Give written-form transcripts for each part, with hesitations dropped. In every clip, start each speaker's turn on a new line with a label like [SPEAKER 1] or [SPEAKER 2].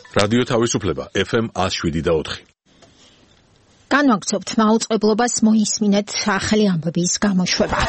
[SPEAKER 1] რადიო თავისუფლება FM 107.4.
[SPEAKER 2] განვაგრძობთ მაუწყებლობას მოისმინეთ ახალი ამბების გამოშვება.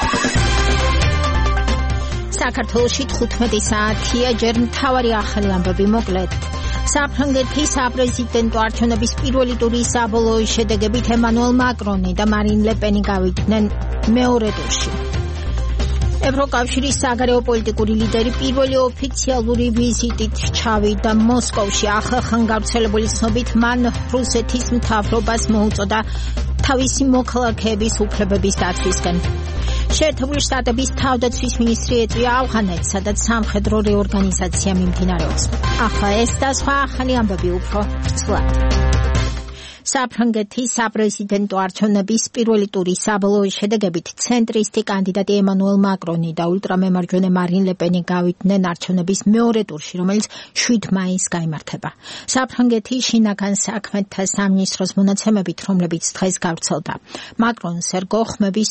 [SPEAKER 2] საქართველოში 15 საათია ჯერ მთავარი ახალი ამბები მოკლედ. საფრანგეთის საპრეზიდენტო არჩევნების პირველი ტურის საბოლოო შედეგებით ემანუელ მაკრონი და მარინ ლე პენი გავიდნენ მეორე ტურში. ევროკავშირის საგარეო პოლიტიკური ლიდერი პირველი ოფიციალური ვიზიტით ჩავიდა მოსკოვში. ახლახან გავრცელებული ცნობით მან რუსეთის მთავრობას მოუწოდა თავისი მოქალაქეების უფლებების დაცვისკენ. შეერთებული შტატების თავდაცვის მინისტრი ეწვია ავღანეთს, სადაც სამხედრო რეორგანიზაცია მიმდინარეობს. ახლა ეს და სხვა ახალი ამბები უფრო ცვლად. საფრანგეთის საპრეზიდენტო არჩევნების პირველი ტურის საბოლოო შედეგებით ცენტრისტი კანდიდატი ემანუელ მაკრონი და ულტრამემარჯვენე მარინ ლე პენი გავიდნენ არჩევნების მეორე ტურში, რომელიც 7 მაისს გაიმართება. საფრანგეთის შინაგან საქმეთა სამინისტროს მონაცემებით, რომლებიც დღეს გავრცელდა, მაკრონს ერგო ხმების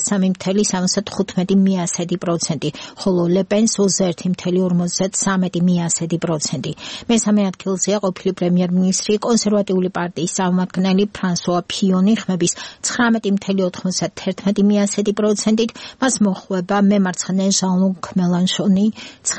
[SPEAKER 2] 23.75%, ხოლო ლე პენს 21.53%. მესამე ადგილზეა ყოფილი პრემიერ-მინისტრი კონსერვატიული პარტიის წარმომადგენელი ფრანსუა ფიონი ხმების 19.51%-ით, მას მოჰყვება მემარცხენე ჟან-ლუკ მელანშონი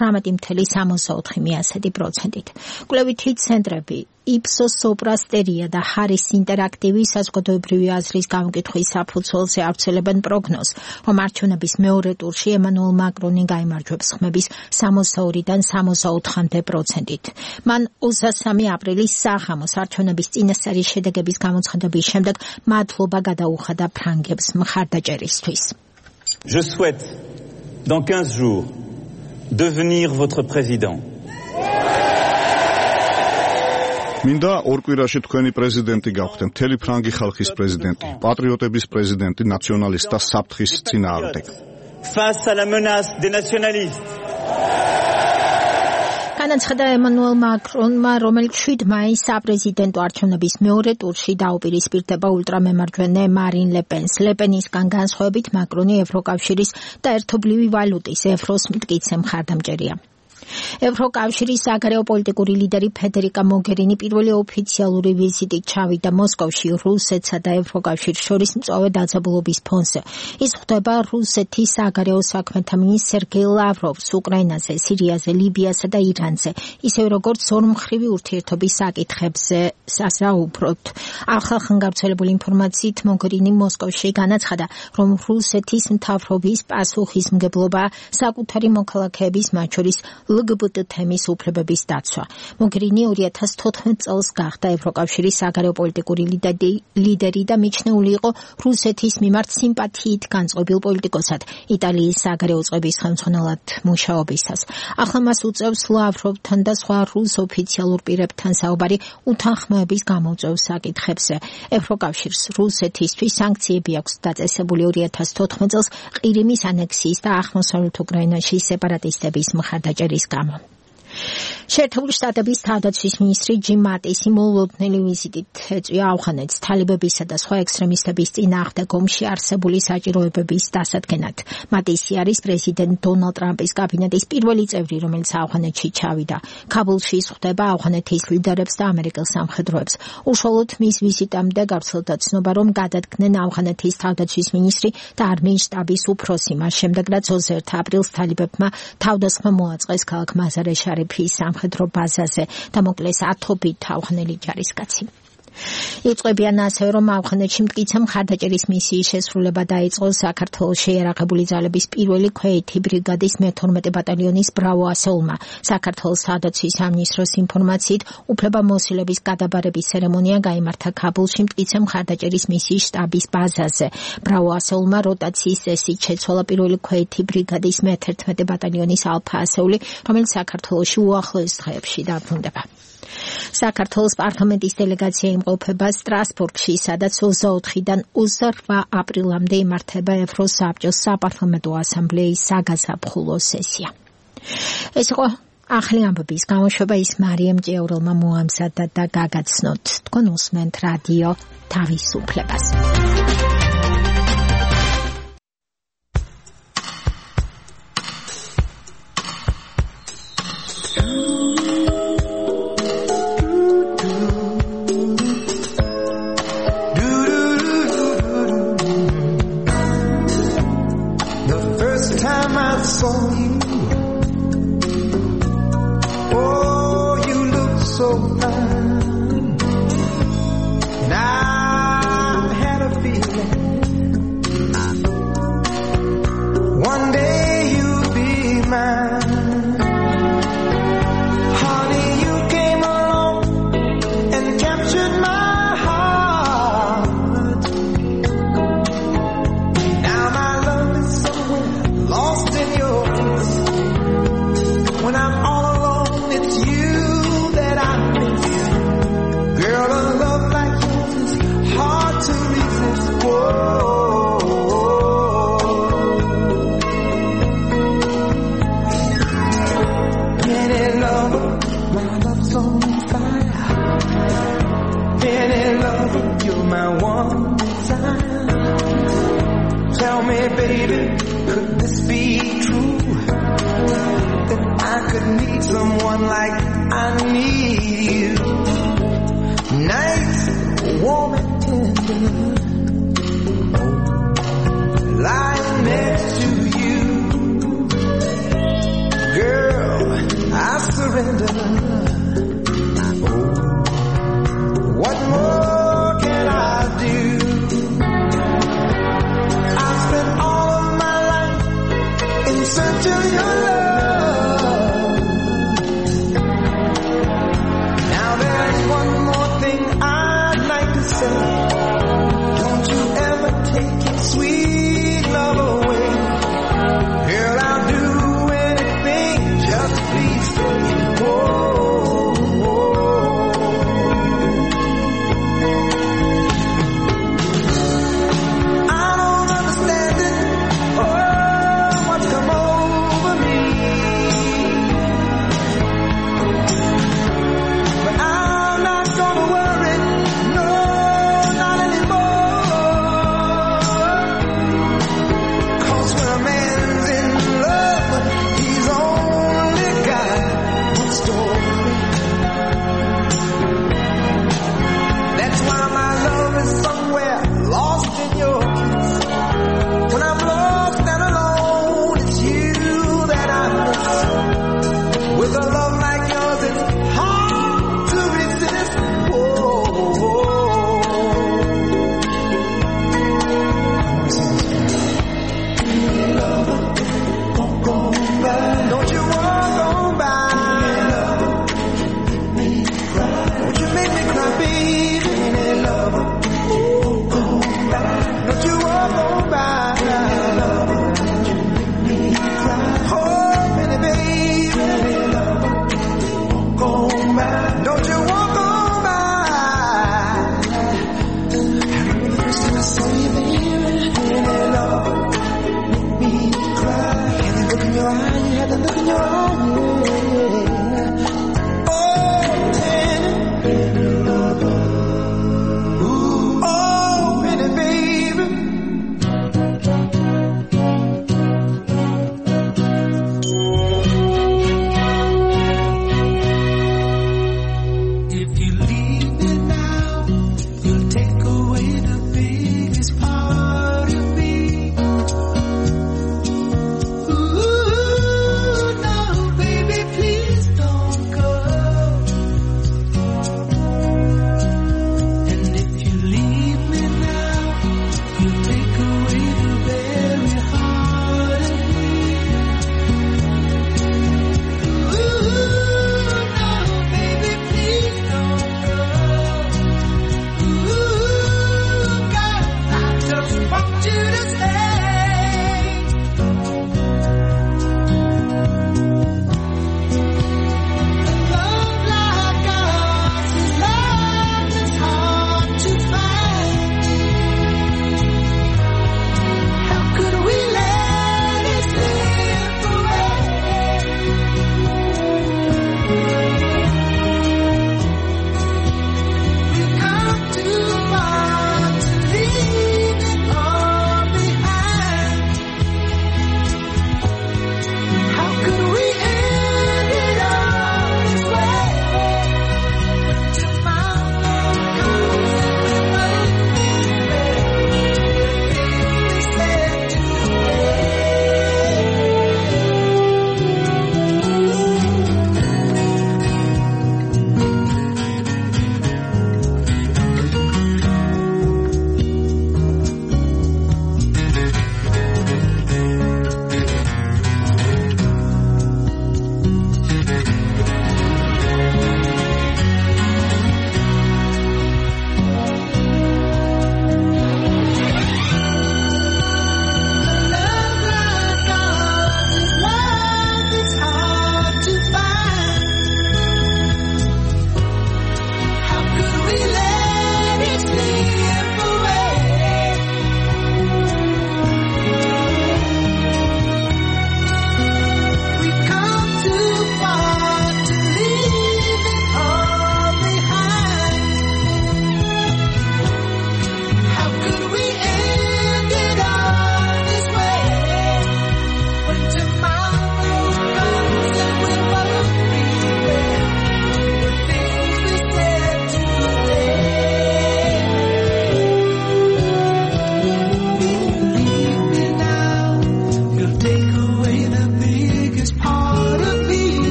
[SPEAKER 2] 19.64%-ით. კვლევითი ცენტრები იპსოს სოპრასტერია და ჰარის ინტერაქტივი საზოგადოებრივი აზრის გამოკითხვის საფუძველზე ავრცელებენ პროგნოზს, რომ არჩევნების მეორე ტურში ემანუელ მაკრონი გაიმარჯვებს ხმების 62-დან 64%-ით. მან 23 აპრილის საღამოს არჩევნების წინასწარი შედეგების გამოცხადების შემდეგ მადლობა გადაუხადა ფრანგებს მხარდაჭერისთვის.
[SPEAKER 3] Je souhaite dans 15 jours devenir votre président.
[SPEAKER 4] მინდა ორ კვირაში თქვენი პრეზიდენტი გავხდე, მთელი ფრანგი ხალხის პრეზიდენტი, პატრიოტების პრეზიდენტი, ნაციონალისტთა საფრთხის წინააღმდეგ.
[SPEAKER 3] Face à la menace des nationalistes.
[SPEAKER 2] განაცხადა ემანუელ მაკრონმა, რომელიც 7 მაისს საპრეზიდენტო არჩევნების მეორე ტურში დაუპირისპირდება ულტრამემარჯვენე მარინ ლე პენს. ლე პენისგან განსხვავებით მაკრონი ევროკავშირის და ერთობლივი ვალუტის ევროს მტკიცე მხარდამჭერია. ევროკავშირის საგარეო პოლიტიკური ლიდერი ფედერიკა მოგერინი პირველი ოფიციალური ვიზიტით ჩავიდა მოსკოვში რუსეთსა და ევროკავშირს შორის მწვავე დაძაბულობის ფონზე. ის ხვდება რუსეთის საგარეო საქმეთა მინისტრ სერგეი ლავროვს უკრაინაზე, სირიაზე, ლიბიასა და ირანზე, ისევე როგორც ორმხრივი ურთიერთობის საკითხებზე სასაუბროთ. ახალგან გავრცელებული ინფორმაციით მოგერინი მოსკოვში განაცხადა, რომ რუსეთის მთავრობის პასუხისმგებლობა საკუთარი მოქალაქეების, მათ შორის LGBT თემის უფლებების დაცვა. მოგერინი 2014 წელს გახდა ევროკავშირის საგარეო პოლიტიკური ლიდერი და მიჩნეული იყო რუსეთის მიმართ სიმპათიით განწყობილ პოლიტიკოსად იტალიის საგარეო წყების ხელმძღვანელად მუშაობისას. ახლა მას უწევს ლავროვთან და სხვა რუს ოფიციალურ პირებთან საუბარი უთანხმოების გამოწვევ საკითხებზე. ევროკავშირს რუსეთისთვის სანქციები აქვს დაწესებული 2014 წელს ყირიმის ანექსიის და აღმოსავლეთ უკრაინაში სეპარატისტების მხარდაჭერის გამო. შეერთებული შტატების თავდაცვის მინისტრი ჯიმ მატისი მოულოდნელი ვიზიტით ეწვია ავღანეთს თალიბებისა და სხვა ექსტრემისტების წინააღმდეგ ომში არსებული საჭიროებების დასადგენად. მატისი არის პრეზიდენტ დონალდ ტრამპის კაბინეტის პირველი წევრი, რომელიც ავღანეთში ჩავიდა. ქაბულში ხვდება ავღანეთის ლიდერებს და ამერიკელ სამხედროებს. უშუალოდ მის ვიზიტამდე გავრცელდა ცნობა, რომ გადადგნენ ავღანეთის თავდაცვის მინისტრი და არმიის შტაბის უფროსი, მას შემდეგ რაც 21 აპრილს თალიბებმა თავდასხმა მოაწყეს ქალაქ მაზარე შარიფის სამხედრო ბაზაზე და მოკლეს ათობით ავღანელი ჯარისკაცი. იწყებიან ასევე, რომ ავღანეთში მტკიცე მხარდაჭერის მისიის შესრულება დაიწყო საქართველოს შეიარაღებული ძალების პირველი ქვეითი ბრიგადის მე-12 ბატალიონის ბრავო ასეულმა. საქართველოს თავდაცვის სამინისტროს ინფორმაციით, უფლებამოსილების გადაბარების ცერემონია გაიმართა ქაბულში მტკიცე მხარდაჭერის მისიის შტაბის ბაზაზე. ბრავო ასეულმა როტაციის წესით შეცვალა პირველი ქვეითი ბრიგადის მე-11 ბატალიონის ალფა ასეული, რომელიც საქართველოში უახლოეს დღეებში დაბრუნდება. საქართველოს პარლამენტის დელეგაცია იმყოფება სტრასბურგში, სადაც 24-დან 28 აპრილამდე იმართება ევროსაბჭოს საპარლამენტო ასამბლეის საგაზაფხულო სესია. ეს იყო ახალი ამბების გამოშვება, ის მარიამ ჭიაურელმა მოამზადა და გაგაცნოთ. თქვენ უსმენთ რადიო თავისუფლებას.
[SPEAKER 5] saw you. Oh, you look so fine. And I had a feeling one day you'll be mine. Honey, you came along and captured my heart. Now my love is somewhere lost in your kiss. When I'm all alone, it's you that I miss. Girl, a love like yours is hard to resist. Whoa. Penny lover, my love's on fire. Penny lover, you're my one desire. Tell me, baby, could this be true? That I could need someone like I need you. Nice, warm and tender, lying next to you. Girl, I surrender. What more can I do? I spent all of my life in search of your love. Now there's one more thing I'd like to say. Don't you ever take your sweet love away. Girl, I'll do anything, just please stay. Whoa, whoa. I don't understand it. Oh, what's come over me?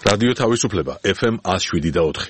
[SPEAKER 1] რადიო თავისუფლება FM 107.4.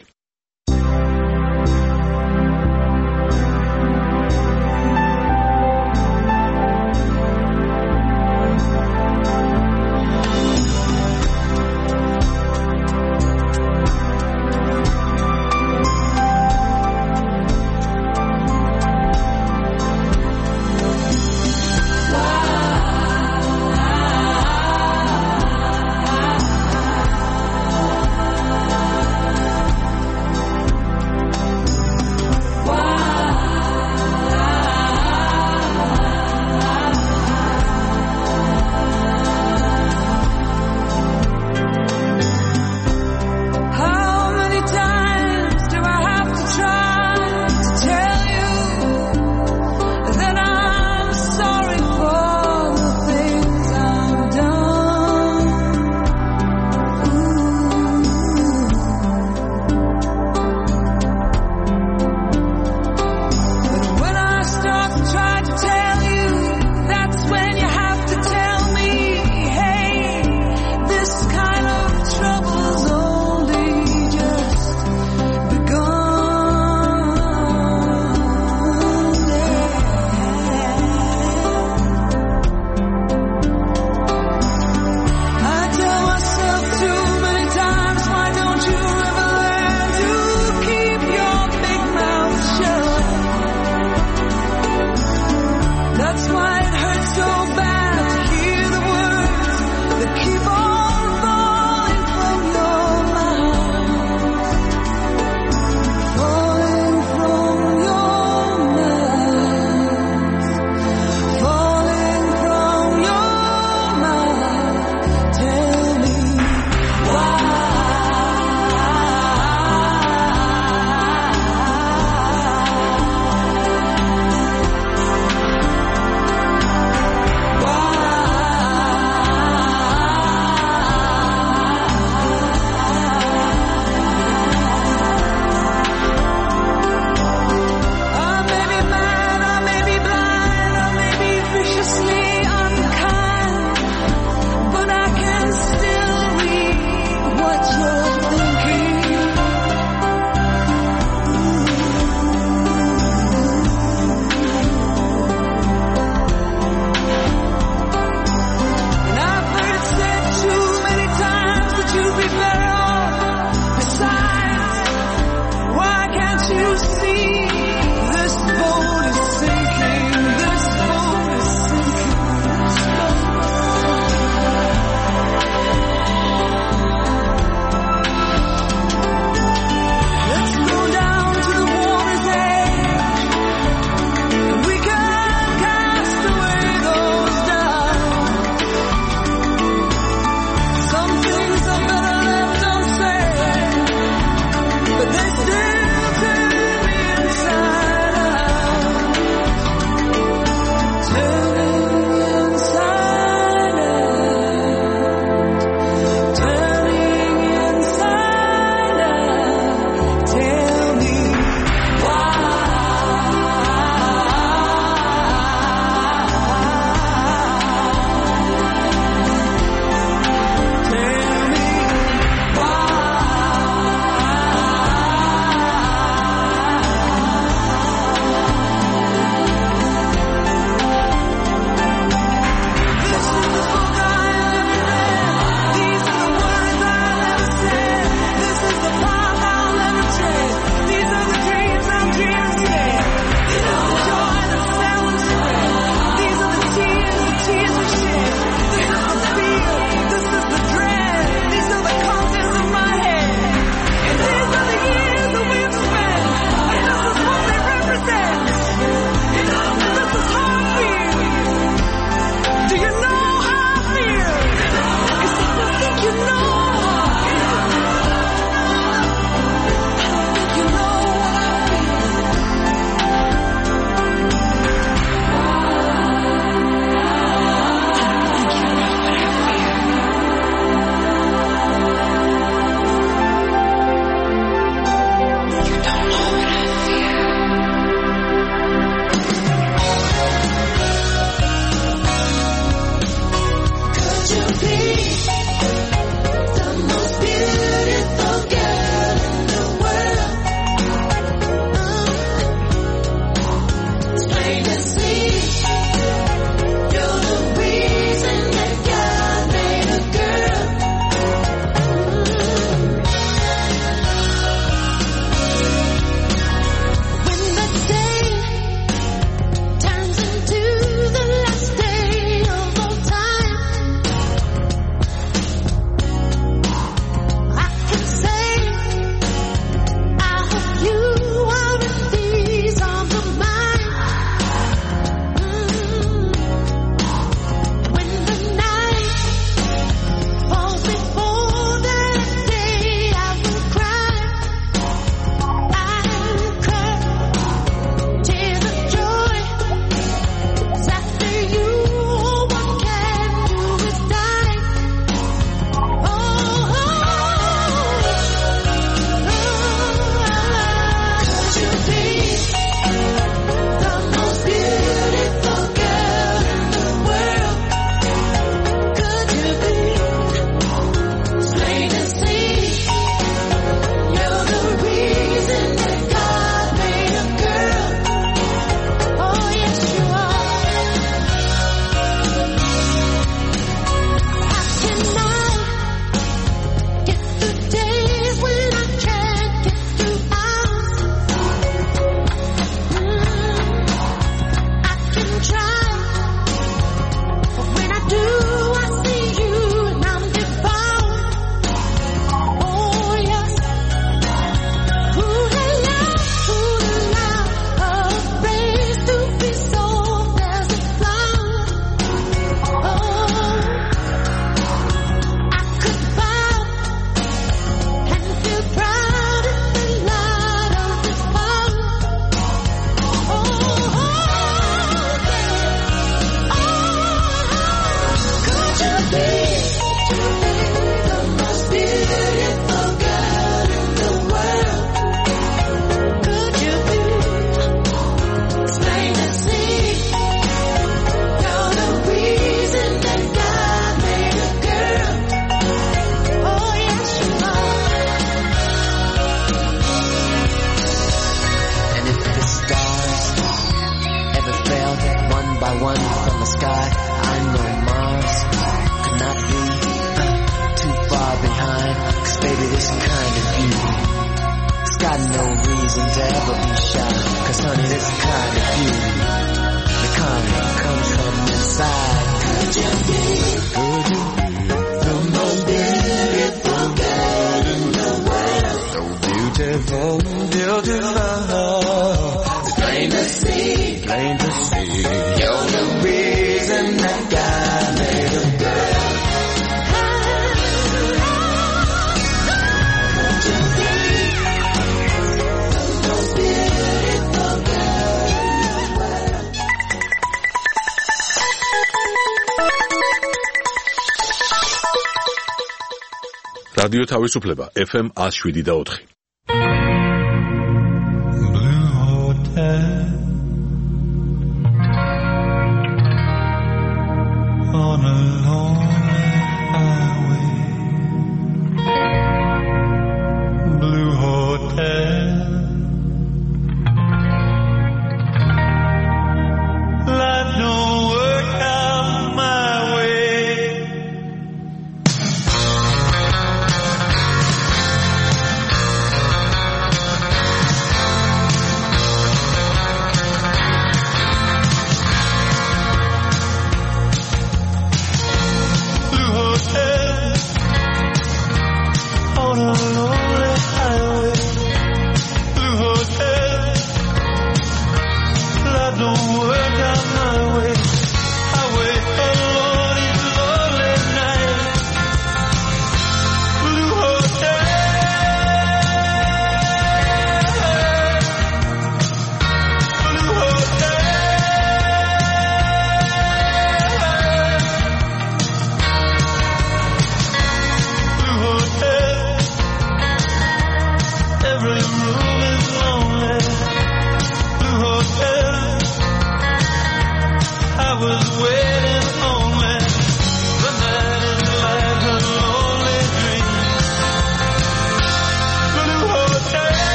[SPEAKER 6] One from the sky, I know Mars could not be too far behind, 'cause baby this kind of beauty, it's got no reason to ever be shy, 'cause honey this kind of beauty, the kind that comes from inside. Could you be the most beautiful girl in the world? So beautiful, beautiful, it's plain to see, plain to see. You're the reason that God made a girl. Could you be the most beautiful girl in the world?
[SPEAKER 1] რადიო თავისუფლება FM 107.4.
[SPEAKER 5] Blue Hotel on a lonely highway. Blue Hotel, life don't work out my way.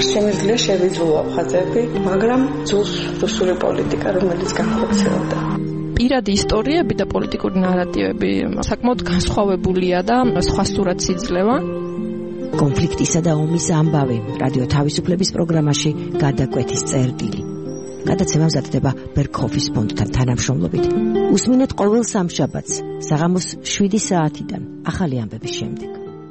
[SPEAKER 7] არ შემიძლია შევიძულო აფხაზები, მაგრამ ძულს რუსული პოლიტიკა, რომელიც განხორციელდა.
[SPEAKER 8] პირადი ისტორიები და პოლიტიკური ნარატივები საკმაოდ განსხვავებულია და სხვა სურათს იძლევა.
[SPEAKER 9] კონფლიქტისა და ომის ამბავი რადიო თავისუფლების პროგრამაში გადაკვეთის წერტილი. გადაცემა მზადდება ბერქოფის ფონდთან თანამშრომლობით. უსმინეთ ყოველ სამშაბათს საღამოს 7 საათიდან ახალი ამბების შემდეგ.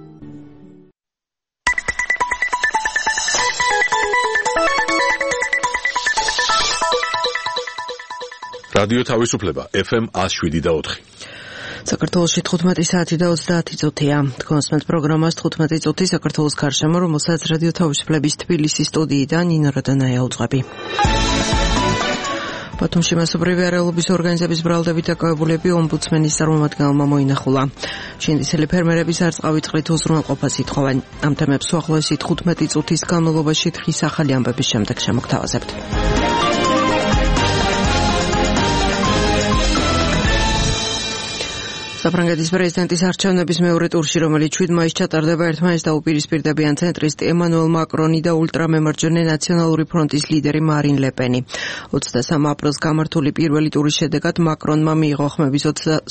[SPEAKER 1] რადიო თავისუფლება FM 107.4.
[SPEAKER 10] საქართველოში 15 საათი და 30 წუთია. თქვენს პროგრამას 15 წუთი საქართველოს გარშემო, რომელსაც რადიო თავისუფლების თბილისის სტუდიიდან ნინო როდანაია უძღვები. ბათუმში მასობრივი არეულობის ორგანიზების ბრალდებით დაკავებულები ომბუდსმენის წარმომადგენელმა მოინახულა. შინდისელი ფერმერების არწყავი წყლით უზრუნველყოფას ითხოვენ. ამ თემებს უახლოესი 15 წუთის განმავლობაში დღის ახალი ამბების შემდეგ შემოგთავაზებთ. საფრანგეთის პრეზიდენტის არჩევნების მეორე ტურში, რომელიც 7 მაისს ჩატარდება, ერთმანეთს დაუპირისპირდებიან ცენტრისტი ემანუელ მაკრონი და ულტრამემარჯვენე ნაციონალური ფრონტის ლიდერი მარინ ლეპენი. 23 aprils გამართული პირველი ტურის შედეგად მაკრონმა მიიღო ხმების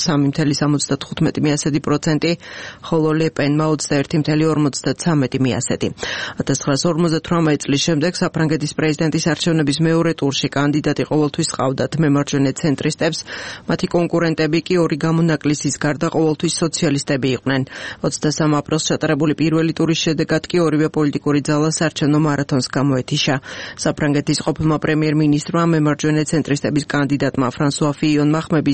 [SPEAKER 10] 23.75%, ხოლო ლეპენმა 21.53%. 1958 წლის შემდეგ საფრანგეთის პრეზიდენტის არჩევნების მეორე ტურში კანდიდატი ყოველთვის ყავდათ მემარჯვენე ცენტრისტებს, მათი კონკურენტები კი ორი გამონაკლისის გარდა ყოველთვის სოციალისტები იყვნენ. 23 aprils ჩატარებული პირველი ტურის შედეგად კი ორივე პოლიტიკური ძალა საარჩევნო მარათონს გამოეთიშა. საფრანგეთის ყოფილმა პრემიერ-მინისტრმა მემარჯვენე ცენტრისტების კანდიდატმა ფრანსუა ფიიონმა ხმების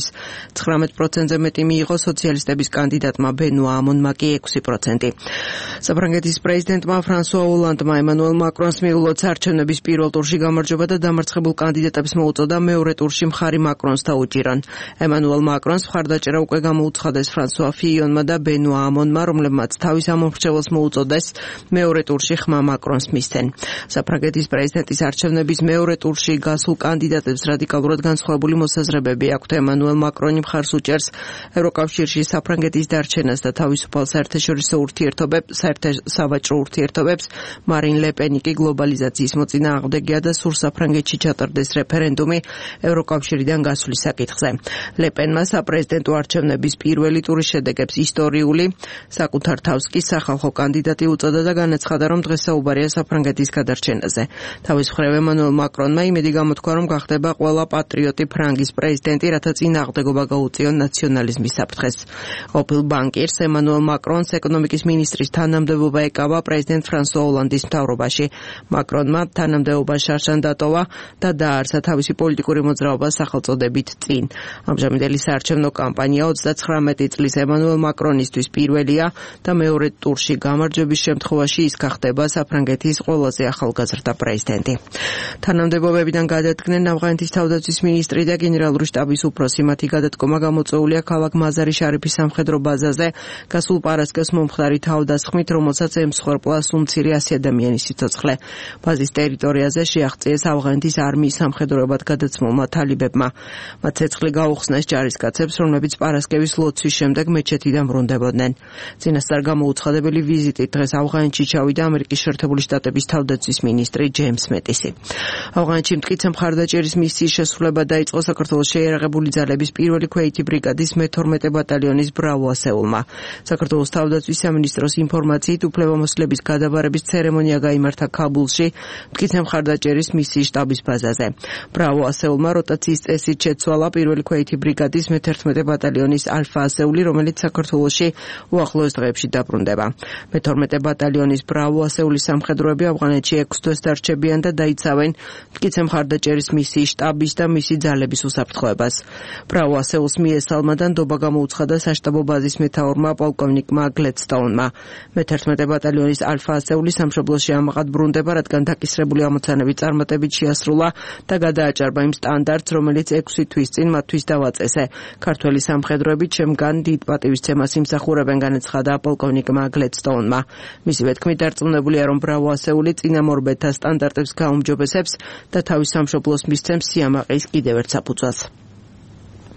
[SPEAKER 10] 19%-ზე მეტი მიიღო, სოციალისტების კანდიდატმა ბენუა ამონმა კი 6%. საფრანგეთის პრეზიდენტმა ფრანსუა ოლანდმა ემანუელ მაკრონს მიულოცა არჩევნების პირველ ტურში გამარჯვება და დამარცხებულ კანდიდატებს მოუწოდა მეორე ტურში მხარი მაკრონს დაუჭირონ. ემანუელ მაკრონს მხარდაჭერა უკვე უცხადეს ფრანსუა ფიიონმა და ბენუა ამონმა, რომლებმაც თავის ამომრჩეველს მოუწოდეს მეორე ტურში ხმა მაკრონს მისცენ. საფრანგეთის პრეზიდენტის არჩევნების მეორე ტურში გასულ კანდიდატებს რადიკალურად განსხვავებული მოსაზრებები აქვთ. ემანუელ მაკრონი მხარს უჭერს ევროკავშირში საფრანგეთის დარჩენას და თავისუფალ საერთაშორისო საერთო-სავაჭრო ურთიერთობებს, მარინ ლეპენი კი გლობალიზაციის მოწინააღმდეგეა და სურს საფრანგეთში ჩატარდეს რეფერენდუმი ევროკავშირიდან გასვლის საკითხზე. ლეპენმა საპრეზიდენტო არჩევნების პირველი ტურის შედეგებს ისტორიული, საკუთარ თავს კი სახალხო კანდიდატი უწოდა და განაცხადა, რომ დღეს საუბარია საფრანგეთის გადარჩენაზე. თავის მხრივ ემანუელ მაკრონმა იმედი გამოთქვა, რომ გახდება ყველა პატრიოტი ფრანგის პრეზიდენტი, რათა წინააღმდეგობა გაუწიონ ნაციონალიზმის საფრთხეს. ყოფილ ბანკირს ემანუელ მაკრონს ეკონომიკის მინისტრის თანამდებობა ეკავა პრეზიდენტ ფრანსუა ოლანდის მთავრობაში. მაკრონმა თანამდებობა შარშან დატოვა და დააარსა თავისი პოლიტიკური მოძრაობა სახელწოდებით წინ. ამჟამინდელი საარჩევნო კამპანია 19 წლის ემანუელ მაკრონისთვის პირველია და მეორე ტურში გამარჯვების შემთხვევაში ის გახდება საფრანგეთის ყველაზე ახალგაზრდა პრეზიდენტი. თანამდებობებიდან გადადგნენ ავღანეთის თავდაცვის მინისტრი და გენერალური შტაბის უფროსი. მათი გადადგომა გამოწვეულია ქალაქ მაზარი შარიფის სამხედრო ბაზაზე გასულ პარასკევს მომხდარი თავდასხმით, რომელსაც ემსხვერპლა სულ-მცირე 100 ადამიანის სიცოცხლე. ბაზის ტერიტორიაზე შეაღწიეს ავღანეთის არმიის სამხედროებად გადაცმულმა თალიბებმა. მათ ცეცხლი გაუხსნეს ჯარისკაცებს, რომლებიც პარასკევის ლოცვის შემდეგ მეჩეთიდან ბრუნდებოდნენ. წინასწარ გამოუცხადებელი ვიზიტით დღეს ავღანეთში ჩავიდა ამერიკის შეერთებული შტატების თავდაცვის მინისტრი ჯეიმს მეტისი. ავღანეთში მტკიცე მხარდაჭერის მისიის შესრულება დაიწყო საქართველოს შეიარაღებული ძალების პირველი ქვეითი ბრიგადის მე-12 ბატალიონის ბრავო ასეულმა. საქართველოს თავდაცვის სამინისტროს ინფორმაციით უფლებამოსილების გადაბარების ცერემონია გაიმართა ქაბულში, მტკიცე მხარდაჭერის მისიის შტაბის ბაზაზე. ბრავო ასეულმა როტაციის წესით შეცვალა პირველი ქვეითი ბრიგადის მე-11 ბატალიონის ალფა ასეული, რომელიც საქართველოში უახლოეს დღეებში დაბრუნდება. მე-12 ბატალიონის ბრავო ასეულის სამხედროები ავღანეთში 6 თვეს დარჩებიან და დაიცავენ მტკიცე მხარდაჭერის მისიის შტაბის და მისი ძალების უსაფრთხოებას. ბრავო ასეულს მიესალმა და ნდობა გამოუცხადა საშტაბო ბაზის მეთაურმა პოლკოვნიკმა გლედსტოუნმა. მე-11 ბატალიონის ალფა ასეული სამშობლოში ამაყად ბრუნდება, რადგან დაკისრებული ამოცანები წარმატებით შეასრულა და გადააჭარბა იმ სტანდარტს, რომელიც 6 თვის წინ მათთვის დავაწესე. ქართველი სამხედროები ჩემგან დიდ პატივისცემას იმსახურებენ, განაცხადა პოლკოვნიკმა გლედსტოუნმა. მისივე თქმით, დარწმუნებულია, რომ ბრავო ასეული წინამორბედთა სტანდარტებს გაუმჯობესებს და თავის სამშობლოს მისცემს სიამაყის კიდევ ერთ საფუძველს.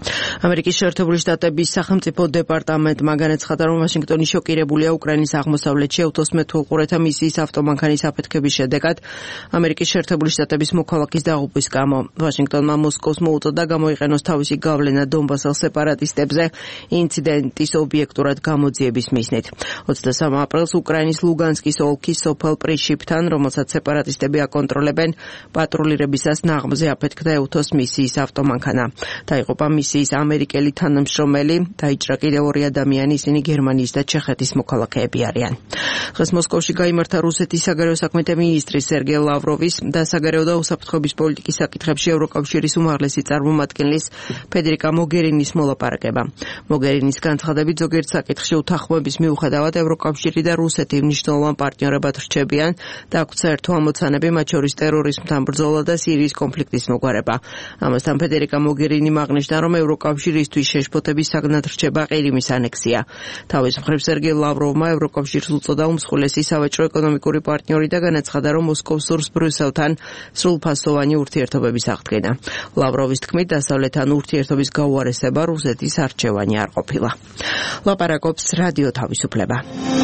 [SPEAKER 10] ამერიკის შეერთებული შტატების სახელმწიფო დეპარტამენტმა განაცხადა, რომ ვაშინგტონი შოკირებულია უკრაინის აღმოსავლეთში ავტოს მეთვალყურეთა მისიის ავტომანქანის აფეთქების შედეგად ამერიკის შეერთებული შტატების მოქალაქის დაღუპვის გამო. ვაშინგტონმა მოსკოვს მოუწოდა გამოიყენოს თავისი გავლენა დონბასელ სეპარატისტებზე ინციდენტის ობიექტურად გამოძიების მიზნით. 23 აპრილს უკრაინის ლუგანსკის ოლქის სოფელ პრიშიპთან, რომელსაც სეპარატისტები აკონტროლებენ, პატრულირებისას ნაღმზე აფეთქდა ევთოს მისიის ავტომანქანა. დაიღუპა მისიის ამერიკელი თანამშრომელი, დაიჭრა კიდევ 2 ადამიანი, ისინი გერმანიის და ჩეხეთის მოქალაქეები არიან. დღეს მოსკოვში გაიმართა რუსეთის საგარეო საქმეთა მინისტრის სერგეი ლავროვის და საგარეო და უსაფრთხოების პოლიტიკის საკითხებში ევროკავშირის უმაღლესი წარმომადგენლის ფედერიკა მოგერინის მოლაპარაკება. მოგერინის განცხადებით ზოგიერთ საკითხში უთანხმოების მიუხედავად ევროკავშირი და რუსეთი მნიშვნელოვან პარტნიორებად რჩებიან და აქვთ საერთო ამოცანები, მათ შორის ტერორიზმთან ბრძოლა და სირიის კონფლიქტის მოგვარება. ამასთან ფედერიკა მოგერინი აღნიშნა, რომ ევროკავშირისთვის შეშფოთების საგნად რჩება ყირიმის ანექსია. თავის მხრივ სერგეი ლავროვმა ევროკავშირს უწოდა უმსხვილესი სავაჭრო ეკონომიკური პარტნიორი და განაცხადა, რომ მოსკოვს სურს ბრიუსელთან სრულფასოვანი ურთიერთობების აღდგენა. ლავროვის თქმით, დასავლეთთან ურთიერთობის გაუარესება რუსეთის არჩევანი არ ყოფილა. ლაპარაკობს რადიო თავისუფლება.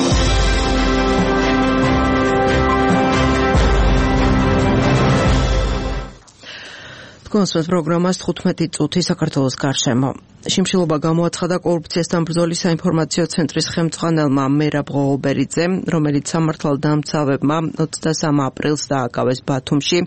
[SPEAKER 10] კონსულტ პროგრამას 15 წუთი საქართველოს გარშემო. შიმშილობა გამოაცხადა კორუფციასთან ბრძოლის საინფორმაციო ცენტრის ხელმძღვანელმა მერაბ ღოღობერიძემ, რომელიც სამართალდამცავებმა 23 აპრილს დააკავეს ბათუმში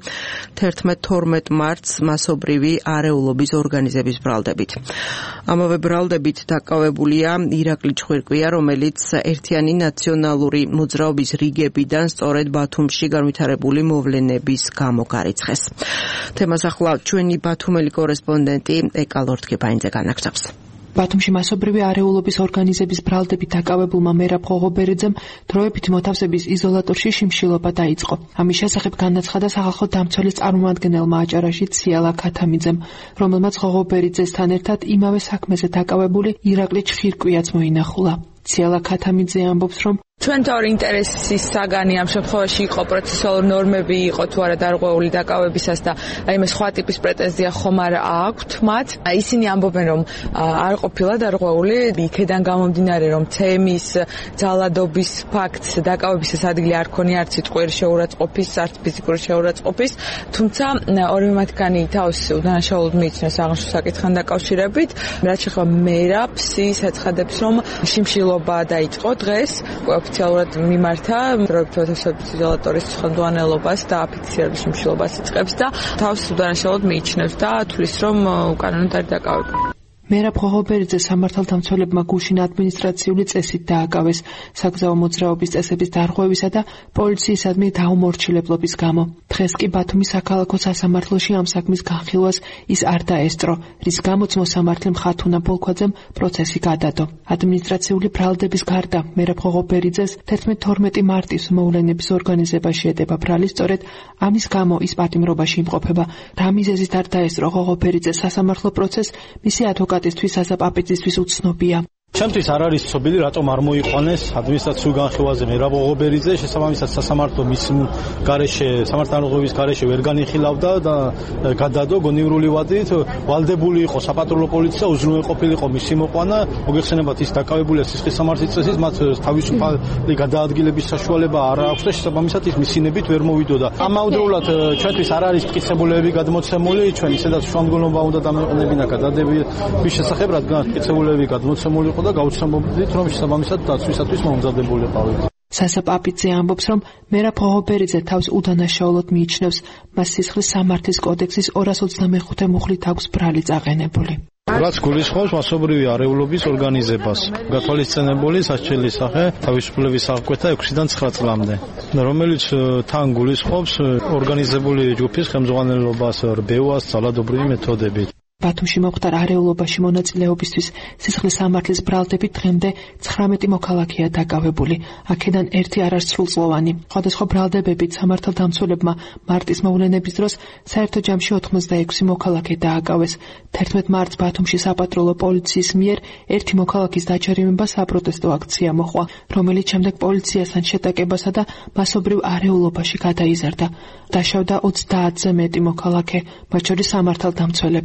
[SPEAKER 10] 11-12 მარტს მასობრივი არეულობის ორგანიზების ბრალდებით. ამავე ბრალდებით დაკავებულია ირაკლი ჩხვირკვია, რომელიც ერთიანი ნაციონალური მოძრაობის რიგებიდან სწორედ ბათუმში განვითარებული მოვლენების გამო გარიცხეს. თემას ახლა ჩვენი ბათუმელი კორესპონდენტი ეკა ლორთქეფაინძე განაგრძობს.
[SPEAKER 11] ბათუმში მასობრივი არეულობის ორგანიზების ბრალდებით დაკავებულმა მერაბ ღოღობერიძემ დროებითი მოთავსების იზოლატორში შიმშილობა დაიწყო. ამის შესახებ განაცხადა სახალხო დამცველის წარმომადგენელმა აჭარაში ციალა ქათამიძემ, რომელმაც ღოღობერიძესთან ერთად იმავე საქმეზე დაკავებული ირაკლი ჩხირკვიაც მოინახულა. ციალა ქათამიძე ამბობს, რომ
[SPEAKER 12] ჩვენთავი ინტერესის საგანი ამ შემთხვევაში იყო პროცესუალური ნორმები იყო თუ არა დარღვეული დაკავებისას და აი მე სხვა ტიპის პრეტენზია ხომ არ აქვთ მათ. ისინი ამბობენ, რომ არ ყოფილა დარღვეული, იქედან გამომდინარე, რომ თემის ძალადობის ფაქტს დაკავებისას ადგილი არ ქონია არც სიტყვიერი შეურაცხყოფის, არც ფიზიკური შეურაცხყოფის, თუმცა ორივე მათგანი თავს უდანაშაულოდ მიიჩნევს აღნიშნულ საკითხთან დაკავშირებით. რაც შეეხება მერაბს, ის აცხადებს, რომ შიმშილობა დაიწყო დღეს ოფიციალურად მიმართა დროებითი მოთავსების იზოლატორის ხელმძღვანელობას და აფიქსირების შიმშილობას იწყებს და თავს უდანაშაულოდ მიიჩნევს და თვლის, რომ უკანონოდ არის დაკავებული.
[SPEAKER 11] მერაბ ღოღობერიძე სამართალდამცველებმა გუშინ ადმინისტრაციული წესით დააკავეს საგზაო მოძრაობის წესების დარღვევისა და პოლიციისადმი დაუმორჩილებლობის გამო. დღეს კი ბათუმის საქალაქო სასამართლოში ამ საქმის განხილვას ის არ დაესწრო, რის გამოც მოსამართლე მხათუნა ბოლქვაძემ პროცესი გადადო. ადმინისტრაციული ბრალდების გარდა მერაბ ღოღობერიძეს 11-12 მარტის მოვლენების ორგანიზება შეედება ბრალი, სწორედ ამის გამო ის პატიმრობაში იმყოფება. რა მიზეზით არ დაესწრო ღოღობერიძეს სასამართლო პროცესს, მისი ადვოკატი აპატისთვის უცნობია.
[SPEAKER 13] ჩემთვის არ არის ცნობილი, რატომ არ მოიყვანეს ადმინისტრაციულ განხილვაზე მერაბ ღოღობერიძე, შესაბამისად სასამართლო მის გარეშე, სამართალდამცველობის გარეშე ვერ განიხილავდა და გადადო გონივრული ვადით, ვალდებული იყო საპატრულო პოლიცია, უზრუნველყოფილიყო მისი მოყვანა, მოგეხსენებათ ის დაკავებულია სისხლის სამართლის წესით, მათ თავისუფალი გადაადგილების საშუალება არ აქვს და შესაბამისად ის მისინებით ვერ მოვიდოდა. ამავდროულად ჩვენთვის არ არის მტკიცებულებები გადმოცემული, ჩვენ ისედაც შუამდგომლობა უნდა დამეყენებინა გადადების შესახებ, რადგან მტკიცებულებები გადმოცემული და გაუცნობლივით, რომ შესაბამისად დაცვისათვის მომზადებულიყავით.
[SPEAKER 11] სასაპაპიძე ამბობს, რომ მერაბ ღოღობერიძე თავს უდანაშაულოდ მიიჩნევს, მას სისხლის სამართლის კოდექსის 225 მუხლით აქვს ბრალი წაყენებული.
[SPEAKER 13] რაც გულისხმობს მასობრივი არეულობის ორგანიზებას, გათვალისწინებული სასჯელის სახე თავისუფლების აღკვეთა 6-დან 9 წლამდე, რომელიც თან გულისხმობს ორგანიზებული ჯგუფის ხელმძღვანელობას რბევას ძალადობრივი მეთოდებით.
[SPEAKER 11] ბათუმში მომხდარ არეულობაში მონაწილეობისთვის სისხლის სამართლის ბრალდებით დღემდე 19 მოქალაქეა დაკავებული. აქედან ერთი არასრულწლოვანი. სხვადასხვა ბრალდებებით სამართალდამცველებმა მარტის მოვლენების დროს საერთო ჯამში 86 მოქალაქე დააკავეს. 11 მარტს ბათუმში საპატრულო პოლიციის მიერ ერთი მოქალაქის დაჯერიმება საპროტესტო აქცია მოხვა, რომელიც შემდეგ პოლიციასთან შეტაკებასა და მასობრივ არეულობაში გადაიზარდა. დაშავდა 30-ზე მეტი მოქალაქე, მათ შორის სამართალდამცველები.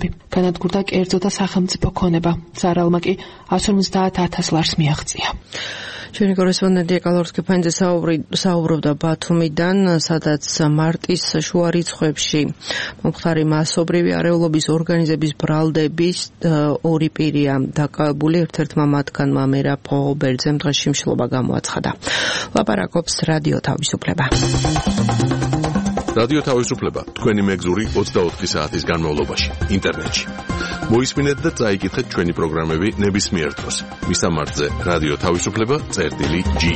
[SPEAKER 11] განადგურდა კერძო და სახელმწიფო ქონება. ზარალმა კი 150,000 ლარს მიაღწია.
[SPEAKER 10] ჩვენი კორესპონდენტი ეკალორსკიფანძე საუბრობდა ბათუმიდან, სადაც მარტის შუა რიცხვებში მომხდარი მასობრივი არეულობის ორგანიზების ბრალდების ორი პირია დაკავებული. ერთ-ერთმა მათგანმა მერაფ ღობერძემ დღეს შიმშილობა გამოაცხადა. ლაპარაკობს რადიო თავისუფლება.
[SPEAKER 1] რადიო თავისუფლება თქვენი მეგზური 24 საათის განმავლობაში ინტერნეტში. მოისმინეთ და წაიკითხეთ ჩვენი პროგრამები ნებისმიერ დროს. მისამართზე რადიო თავისუფლება.ge.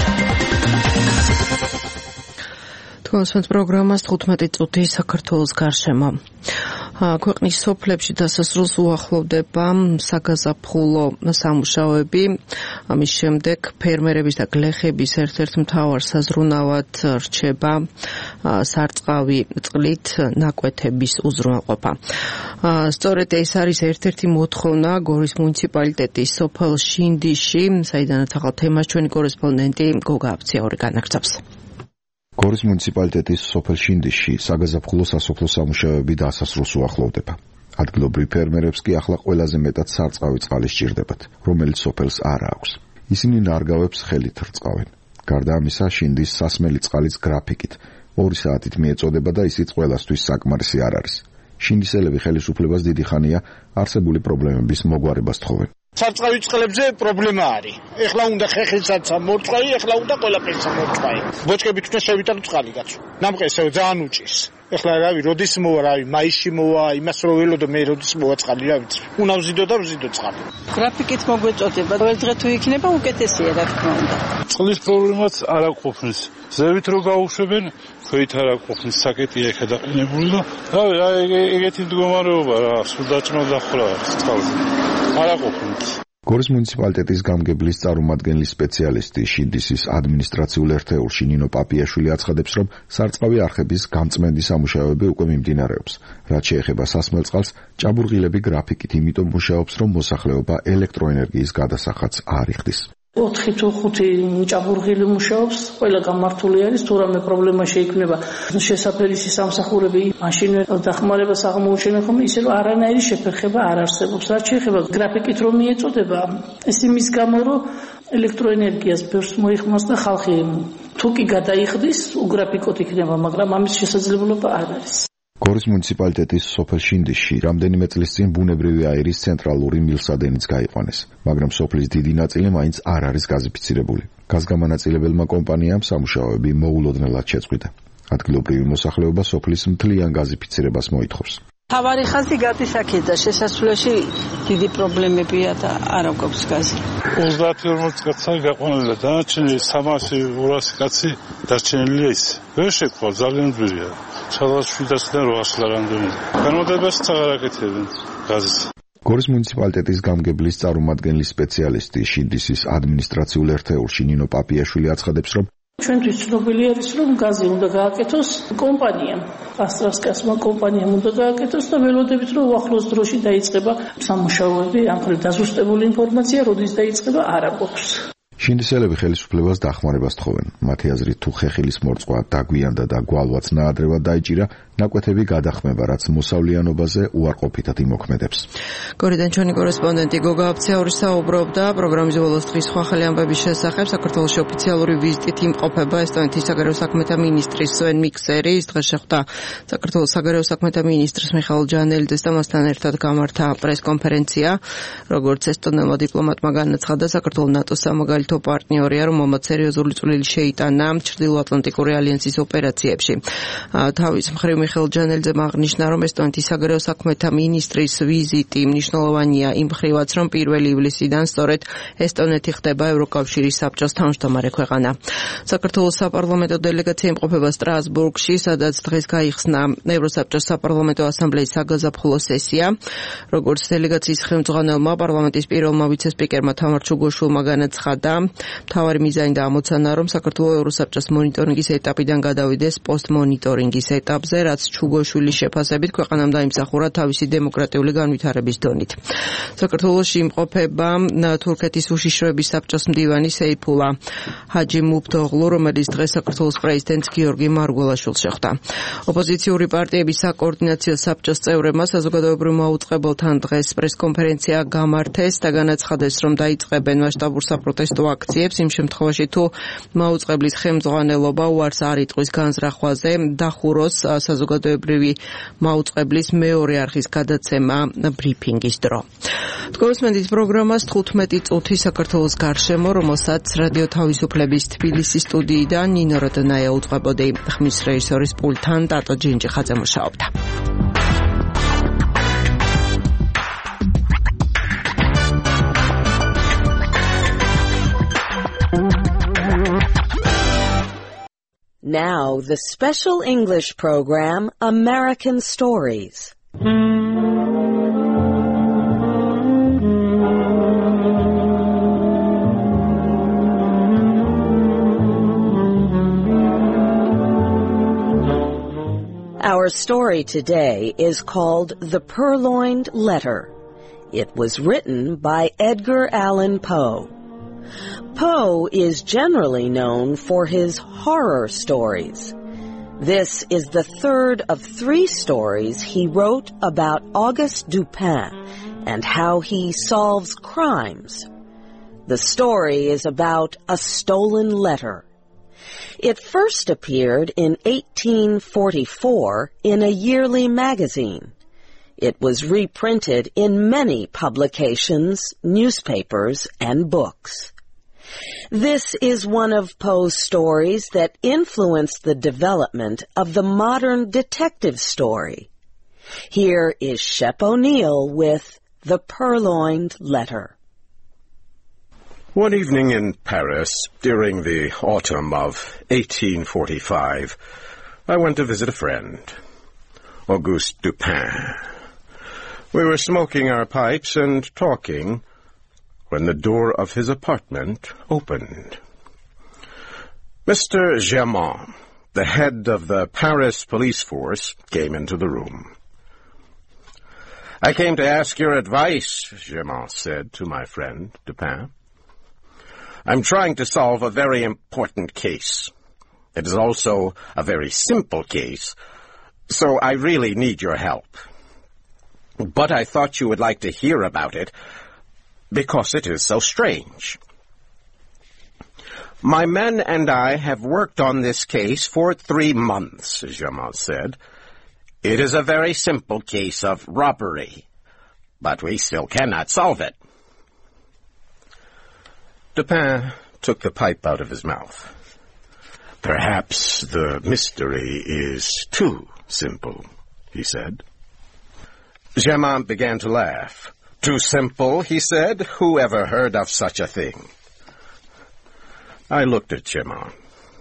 [SPEAKER 10] თქვენს პროგრამას 15 წუთი საქართველოს გარშემო. ქვეყნის სოფლებში დასასრულს უახლოვდება საგაზაფხულო სამუშაოები. ამის შემდეგ ფერმერების და გლეხების ერთ-ერთ მთავარ საზრუნავად რჩება სარწყავი წყლით ნაკვეთების უზრუნველყოფა. სწორედ ეს არის ერთ-ერთი მოთხოვნა გორის მუნიციპალიტეტის სოფელ შინდიში, საიდანაც ახალ თემას ჩვენი კორესპონდენტი გოგა აფციაური განაგრძობს.
[SPEAKER 14] გორის მუნიციპალიტეტის სოფელ შინდიში საგაზაფხულო სასოფლო სამუშაოები დასასრულს უახლოვდება. ადგილობრივ ფერმერებს კი ახლა ყველაზე მეტად სარწყავი წყალი სჭირდებათ, რომელიც სოფელს არ აქვს. ისინი ნარგავებს ხელით რწყავენ. გარდა ამისა, შინდის სასმელი წყალის გრაფიკით 2 საათით მიეწოდება და ისიც ყველასთვის საკმარისი არ არის. შინდისელები ხელისუფლებას დიდი ხანია არსებული პრობლემების მოგვარებას თხოვენ.
[SPEAKER 15] სარწყავი წყლებზე პრობლემა არის. ეხლა უნდა ხეხილსაც მორწყავი, ეხლა უნდა ყველაფერს მორწყავი. ბოჭკებით უნდა შევიტანო წყალი კაცო. ნამყესო ძალიან უჭის. ეხლა რავი, როდის მოვა, რავი, მაისში მოვა, იმას რო ველოდო მე როდის მოვა წყალი, რავი. უნდა ვზიდო და ვზიდო წყალი.
[SPEAKER 16] გრაფიკით მოგვეწოდება. ყოველ დღე თუ იქნება უკეთესია, რა თქმა უნდა.
[SPEAKER 17] წყლის პრობლემაც არ აყოფნის. ზევით რო გაუშვებენ, ქვით არ აყოფნის, საკეტია ეხა დაყენებული და რავი, ეგეთი მდგომარეობა რა, სულ დაჭმა დახრა წყალზე. არ აყოფნის.
[SPEAKER 14] გორის მუნიციპალიტეტის გამგებლის წარმომადგენლის სპეციალისტი შინდისის ადმინისტრაციულ ერთეულში ნინო პაპიაშვილი აცხადებს, რომ სარწყავი არხების გამწმენდი სამუშაოები უკვე მიმდინარეობს. რაც შეეხება სასმელ წყალს, ჭაბურღილები გრაფიკით იმიტომ მუშაობს, რომ მოსახლეობა ელექტროენერგიის გადასახადს არ იხდის.
[SPEAKER 16] 4 თუ 5 ჭაბურღილი მუშაობს, ყველა გამართული არის, თუ რამე პრობლემა შეიქმნება, შესაფერისი სამსახურები მაშინ დახმარებას აღმოუჩენენ ხოლმე, ისე რომ არანაირი შეფერხება არ არსებობს. რაც შეეხება გრაფიკით რომ მიეწოდება, ეს იმის გამო, რომ ელექტროენერგიას ბევრს მოიხმარს და ხალხი თუ კი გადაიხდის, უგრაფიკოთ იქნება, მაგრამ ამის შესაძლებლობა არ არის.
[SPEAKER 14] გორის მუნიციპალიტეტის სოფელ შინდიში რამდენიმე წლის წინ ბუნებრივი აირის ცენტრალური მილსადენიც გაიყვანეს, მაგრამ სოფლის დიდი ნაწილი მაინც არ არის გაზიფიცირებული. გაზგამანაწილებელმა კომპანიამ სამუშაოები მოულოდნელად შეწყვიტა. ადგილობრივი მოსახლეობა სოფლის მთლიან გაზიფიცირებას მოითხოვს.
[SPEAKER 16] თავარი ხაზი გადის აქეთ და შესასვლელში დიდი პრობლემებია და არ აქვს გაზი.
[SPEAKER 17] 30-40 კაცი გაყვანილი და დანარჩენი 300-200 კაცი დარჩენილია ის. ვერ შეკვა, ძალიან ძვირია. 700-700-დან 800 რამდენი. განმოდებას აღარ აკეთებენ გაზის.
[SPEAKER 14] გორის მუნიციპალიტეტის გამგებლის წარმომადგენლის სპეციალისტი შინდისის ადმინისტრაციულ ერთეულში ნინო პაპიაშვილი აცხადებს, რომ
[SPEAKER 16] ჩვენთვის ცნობილი არის, რომ გაზი უნდა გააკეთოს კომპანიამ. ასტრასკასმა კომპანიამ უნდა გააკეთოს და ველოდებით, რომ უახლოს დროში დაიწყება სამუშაოები. ამ მხრივ დაზუსტებული ინფორმაცია, როდის დაიწყება, არ აქვს.
[SPEAKER 14] შინდისელები ხელისუფლებას დახმარებას თხოვენ. მათი აზრით, თუ ხეხილის მორწყვა დაგვიანდა და გვალვაც ნაადრევად დაიჭირა, ნაკვეთები გადახმება, რაც მოსავლიანობაზე უარყოფითად იმოქმედებს.
[SPEAKER 10] გორიდან ჩვენი კორესპონდენტი გოგა აფციაური საუბრობდა პროგრამის ბოლოს დღის სხვა ახალი ამბების შესახებ. საქართველოში ოფიციალური ვიზიტით იმყოფება ესტონეთის საგარეო საქმეთა მინისტრი სვენ მიქსერი. ის დღეს შეხვდა საქართველოს საგარეო საქმეთა მინისტრს მიხაილ ჯანელიძეს და მასთან ერთად გამართა პრესკონფერენცია. როგორც ესტონელმა დიპლომატმა განაცხადა, საქართველოს ნატოს სამაგალითო პარტნიორია, რომ მომად სერიოზული წვლილი შეიტანა ჩრდილოატლანტიკური ალიანსის ოპერაციებში. თავის მხრივ მიხაილ ჯანელიძემ აღნიშნა, რომ ესტონეთის საგარეო საქმეთა მინისტრის ვიზიტი მნიშვნელოვანია იმ მხრივაც, რომ 1 ივლისიდან სწორედ ესტონეთი ხდება ევროკავშირის საბჭოს თავმჯდომარე ქვეყანა. საქართველოს საპარლამენტო დელეგაცია იმყოფება სტრასბურგში, სადაც დღეს გაიხსნა ევროსაბჭოს საპარლამენტო ასამბლეის საგაზაფხულო სესია. როგორც დელეგაციის ხელმძღვანელმა პარლამენტის პირველმა ვიცე-სპიკერმა თამარ ჩუგოშვილმა განაცხადა, მთავარი მიზანი და ამოცანა, რომ საქართველოს ევროსაბჭოს მონიტორინგის ეტაპიდან გადავიდეს პოსტმონიტორინგის ეტაპზე, რაც კაც ჩუგოშვილის შეფასებით ქვეყანამ დაიმსახურა თავისი დემოკრატიული განვითარების დონით. საქართველოში იმყოფება თურქეთის უშიშროების საბჭოს მდივანი სეიფულა ჰაჯი მუფთოღლუ, რომელიც დღეს საქართველოს პრეზიდენტ გიორგი მარგველაშვილს შეხვდა. ოპოზიციური პარტიების საკოორდინაციო საბჭოს წევრებმა საზოგადოებრივ მაუწყებელთან დღეს პრესკონფერენცია გამართეს და განაცხადეს, რომ დაიწყებენ მასშტაბურ საპროტესტო აქციებს იმ შემთხვევაში, თუ მაუწყებლის ხელმძღვანელობა უარს არ იტყვის განზრახვაზე, დახუროს საზოგადოებრივი მაუწყებლის მეორე არხის გადაცემა ბრიფინგის დრო. გულისმენთ პროგრამას 15 წუთი საქართველოს გარშემო, რომელსაც რადიო თავისუფლების თბილისის სტუდიიდან ნინო როდონაია უძღვებოდი. ხმის რეჟისორის პულტთან ტატო ჯინჯიხაძე მუშაობდა.
[SPEAKER 18] Now, the special English program, American Stories. Our story today is called The Purloined Letter. It was written by Edgar Allan Poe. Poe is generally known for his horror stories. This is the third of 3 stories he wrote about Auguste Dupin and how he solves crimes. The story is about a stolen letter. It first appeared in 1844 in a yearly magazine. It was reprinted in many publications, newspapers, and books. This is one of Poe's stories that influenced the development of the modern detective story. Here is Shep O'Neill with The Purloined Letter.
[SPEAKER 19] One evening in Paris, during the autumn of 1845, I went to visit a friend, Auguste Dupin. We were smoking our pipes and talking when the door of his apartment opened. Mr. Germain, the head of the Paris police force, came into the room. "I came to ask your advice," Germain said to my friend, Dupin. "I'm trying to solve a very important case. It is also a very simple case, so I really need your help. But I thought you would like to hear about it, because it is so strange. My men and I have worked on this case for 3 months, Germain said. It is a very simple case of robbery, but we still cannot solve it." Dupin took the pipe out of his mouth. "Perhaps the mystery is too simple," he said. Germain began to laugh. "Too simple," he said. "Who ever heard of such a thing?" I looked at Germain.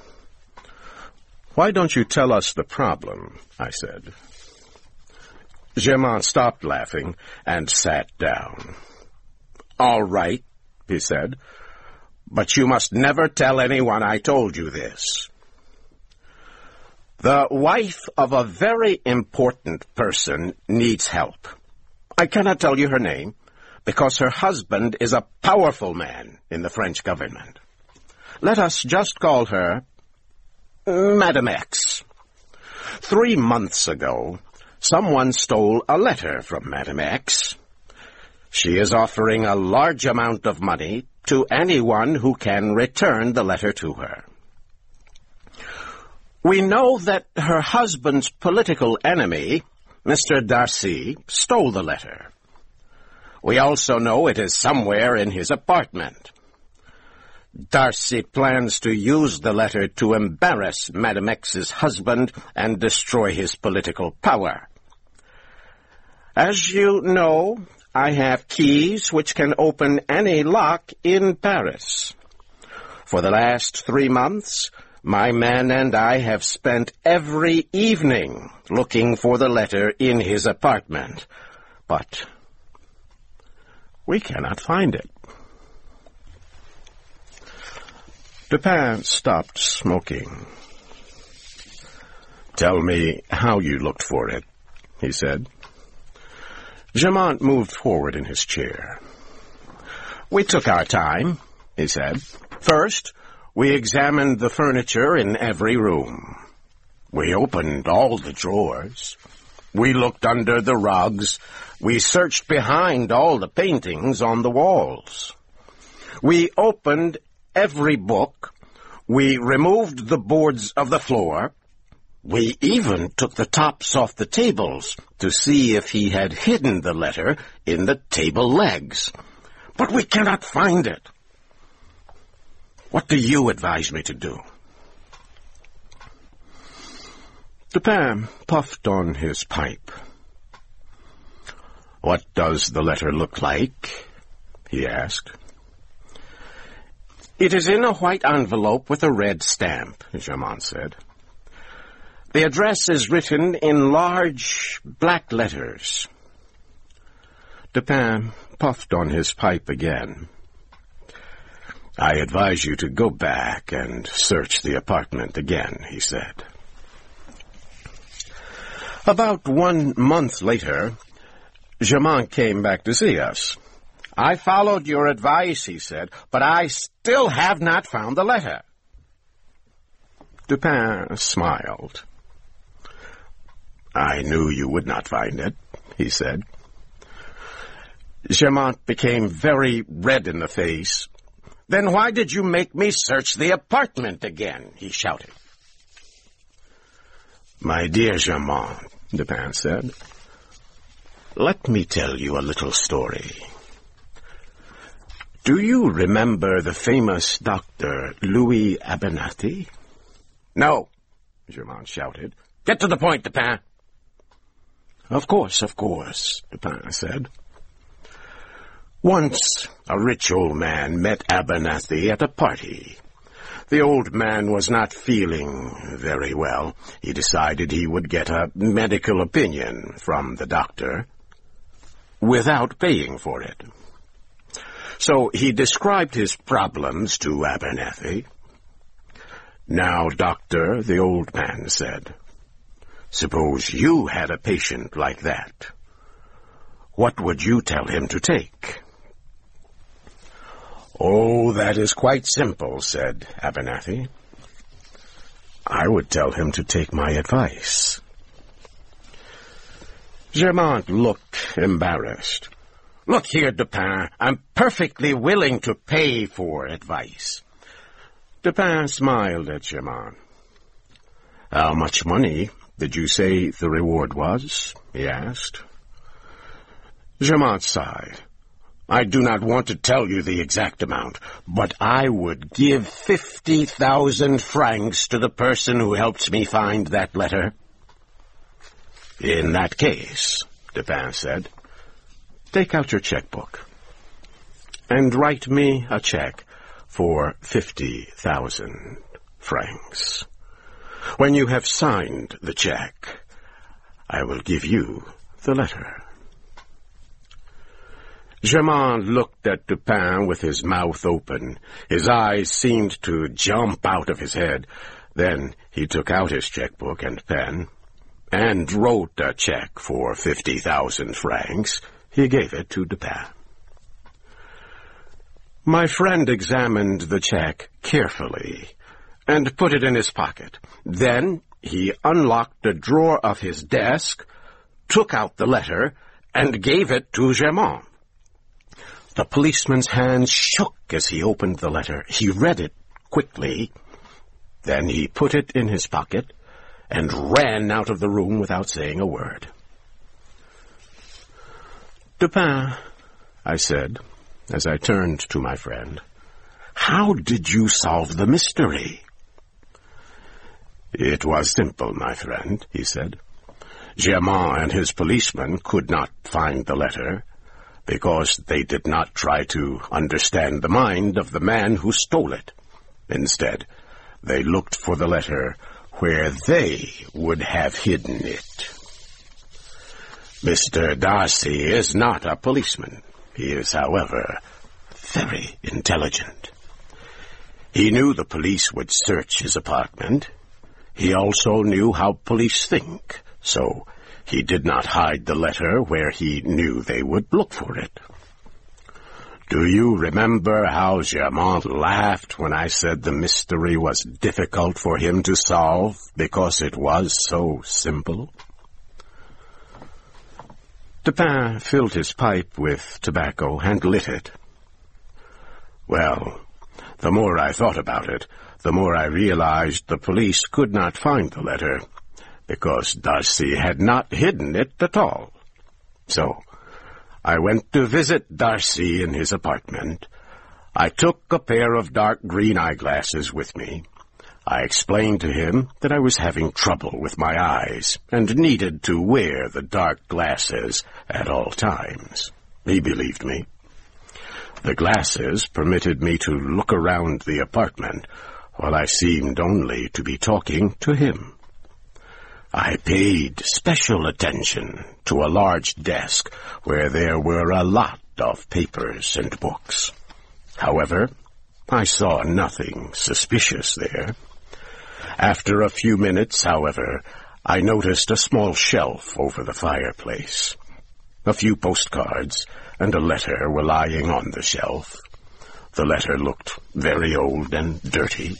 [SPEAKER 19] "Why don't you tell us the problem?" I said. Germain stopped laughing and sat down. "All right," he said, "but you must never tell anyone I told you this. The wife of a very important person needs help. I cannot tell you her name, because her husband is a powerful man in the French government. Let us just call her Madame X. 3 months ago, someone stole a letter from Madame X. She is offering a large amount of money to anyone who can return the letter to her. We know that her husband's political enemy, Mr. Darcy, stole the letter. We also know it is somewhere in his apartment. Darcy plans to use the letter to embarrass Madame X's husband and destroy his political power. As you know, I have keys which can open any lock in Paris. For the last 3 months, my men and I have spent every evening looking for the letter in his apartment, but we cannot find it." Dupin stopped smoking. Tell me how you looked for it, he said. Germont moved forward in his chair. We took our time, he said. First, we examined the furniture in every room. We opened all the drawers. We looked under the rugs. We searched behind all the paintings on the walls. We opened every book. We removed the boards of the floor. We even took the tops off the tables to see if he had hidden the letter in the table legs. But we cannot find it. What do you advise me to do? Dupin puffed on his pipe. What does the letter look like? He asked. It is in a white envelope with a red stamp, Germont said. The address is written in large black letters. Dupin puffed on his pipe again. I advise you to go back and search the apartment again, he said. About 1 month later, Germont came back to see us. I followed your advice, he said, but I still have not found the letter. Dupin smiled. I knew you would not find it, he said. Germont became very red in the face. Then why did you make me search the apartment again? He shouted. My dear Germont, Dupin said, let me tell you a little story. Do you remember the famous Dr. Louis Abernathy? No, Germont shouted. Get to the point, Dupin. Of course, Dupin said. Once, a rich old man met Abernathy at a party. The old man was not feeling very well. He decided he would get a medical opinion from the doctor without paying for it. So he described his problems to Abernathy. Now, doctor, the old man said, suppose you had a patient like that. What would you tell him to take? Oh, that is quite simple, said Abernathy. I would tell him to take my advice. Germont looked embarrassed. Look here, Dupin, I'm perfectly willing to pay for advice. Dupin smiled at Germont. How much money did you say the reward was? He asked. Germont sighed. I do not want to tell you the exact amount, but I would give 50,000 francs to the person who helps me find that letter. In that case, Dupin said, take out your checkbook and write me a check for 50,000 francs. When you have signed the check, I will give you the letter. Germont looked at Dupin with his mouth open. His eyes seemed to jump out of his head. Then he took out his checkbook and pen and wrote a check for 50,000 francs. He gave it to Dupin. My friend examined the check carefully and put it in his pocket. Then he unlocked a drawer of his desk, took out the letter, and gave it to Germont. The policeman's hands shook as he opened the letter. He read it quickly. Then he put it in his pocket and ran out of the room without saying a word. Dupin, I said, as I turned to my friend, how did you solve the mystery? It was simple, my friend, he said. Germont and his policeman could not find the letter, because they did not try to understand the mind of the man who stole it. Instead, they looked for the letter where they would have hidden it. Mr. Darcy is not a policeman. He is, however, very intelligent. He knew the police would search his apartment. He also knew how police think, so he did not hide the letter where he knew they would look for it. Do you remember how Germain laughed when I said the mystery was difficult for him to solve because it was so simple? Dupin filled his pipe with tobacco and lit it. Well, the more I thought about it, the more I realized the police could not find the letter, because Darcy had not hidden it at all. So, I went to visit Darcy in his apartment. I took a pair of dark green eyeglasses with me. I explained to him that I was having trouble with my eyes and needed to wear the dark glasses at all times. He believed me. The glasses permitted me to look around the apartment while I seemed only to be talking to him. I paid special attention to a large desk where there were a lot of papers and books. However, I saw nothing suspicious there. After a few minutes, however, I noticed a small shelf over the fireplace. A few postcards and a letter were lying on the shelf. The letter looked very old and dirty.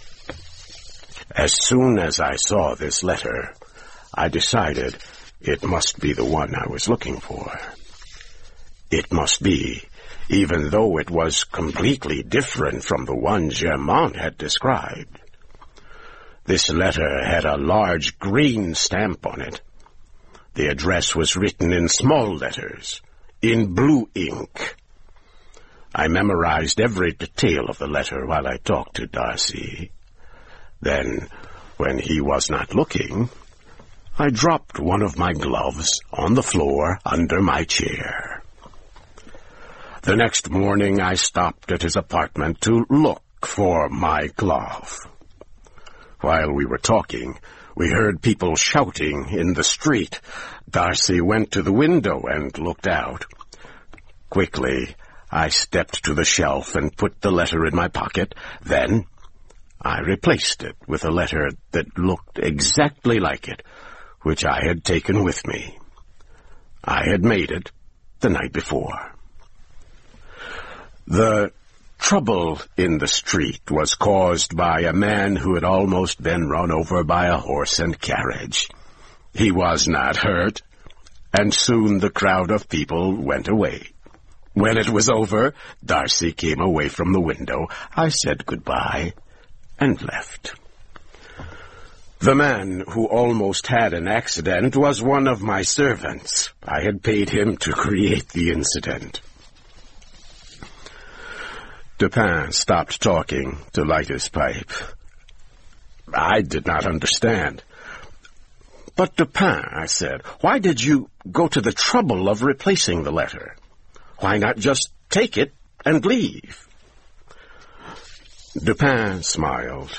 [SPEAKER 19] As soon as I saw this letter, I decided it must be the one I was looking for. It must be, even though it was completely different from the one Germain had described. This letter had a large green stamp on it. The address was written in small letters, in blue ink. I memorized every detail of the letter while I talked to Darcy. Then, when he was not looking, I dropped one of my gloves on the floor under my chair. The next morning I stopped at his apartment to look for my glove. While we were talking, we heard people shouting in the street. Darcy went to the window and looked out. Quickly, I stepped to the shelf and put the letter in my pocket. Then, I replaced it with a letter that looked exactly like it, which I had taken with me. I had made it the night before. The trouble in the street was caused by a man who had almost been run over by a horse and carriage. He was not hurt, and soon the crowd of people went away. When it was over, Darcy came away from the window. I said goodbye and left. The man who almost had an accident was one of my servants. I had paid him to create the incident. Dupin stopped talking to light his pipe. I did not understand. But Dupin, I said, why did you go to the trouble of replacing the letter? Why not just take it and leave? Dupin smiled.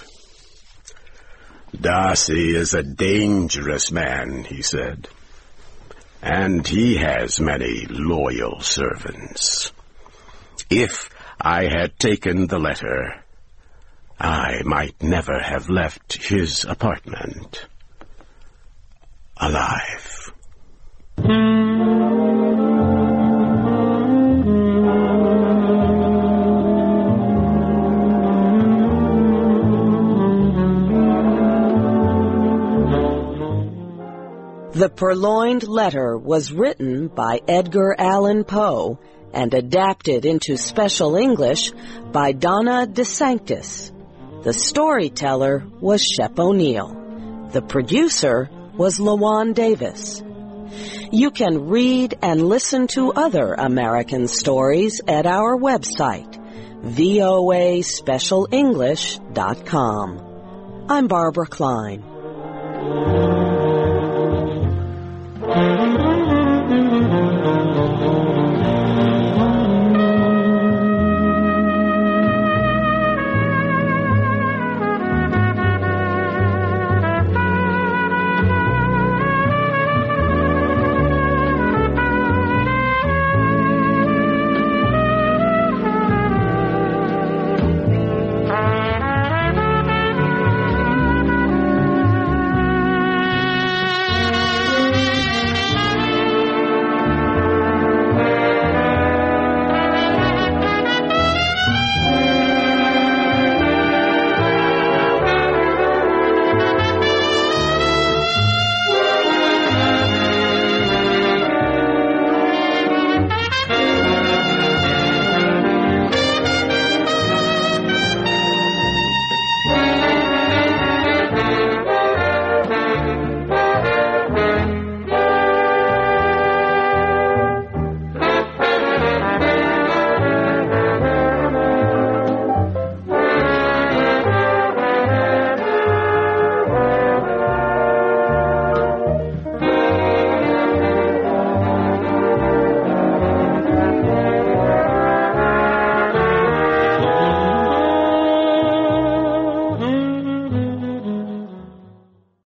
[SPEAKER 19] Darcy is a dangerous man, he said, and he has many loyal servants. If I had taken the letter, I might never have left his apartment alive.
[SPEAKER 18] The Purloined Letter was written by Edgar Allan Poe and adapted into special English by Donna DeSanctis. The storyteller was Shep O'Neill. The producer was LaJuan Davis. You can read and listen to other American stories at our website, voaspecialenglish.com. I'm Barbara Klein.